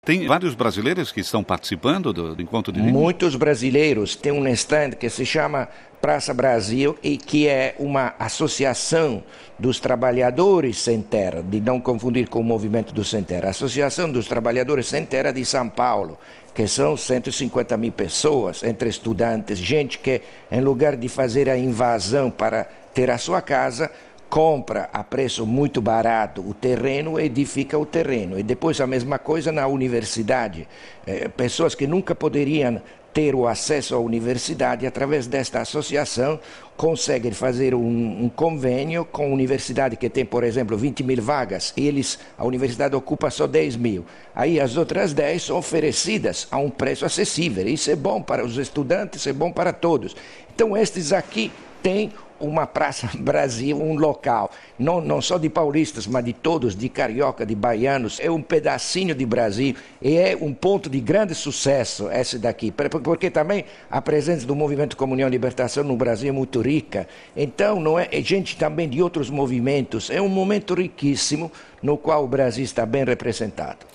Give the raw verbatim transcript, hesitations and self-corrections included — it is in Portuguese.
Tem vários brasileiros que estão participando do, do Encontro de Língua? Muitos brasileiros. Tem um stand que se chama Praça Brasil e que é uma associação dos trabalhadores sem terra, de não confundir com o movimento do sem terra. A Associação dos Trabalhadores Sem Terra de São Paulo, que são cento e cinquenta mil pessoas, entre estudantes, gente que, em lugar de fazer a invasão para ter a sua casa, compra a preço muito barato o terreno e edifica o terreno. E depois a mesma coisa na universidade. É, pessoas que nunca poderiam ter o acesso à universidade, através desta associação, conseguem fazer um, um convênio com a universidade que tem, por exemplo, vinte mil vagas, e eles, a universidade ocupa só dez mil. Aí as outras dez são oferecidas a um preço acessível. Isso é bom para os estudantes, é bom para todos. Então estes aqui têm uma Praça Brasil, um local, não, não só de paulistas, mas de todos, de carioca, de baianos, é um pedacinho de Brasil e é um ponto de grande sucesso esse daqui, porque também a presença do movimento Comunhão e Libertação no Brasil é muito rica, então não é, é gente também de outros movimentos, é um momento riquíssimo no qual o Brasil está bem representado.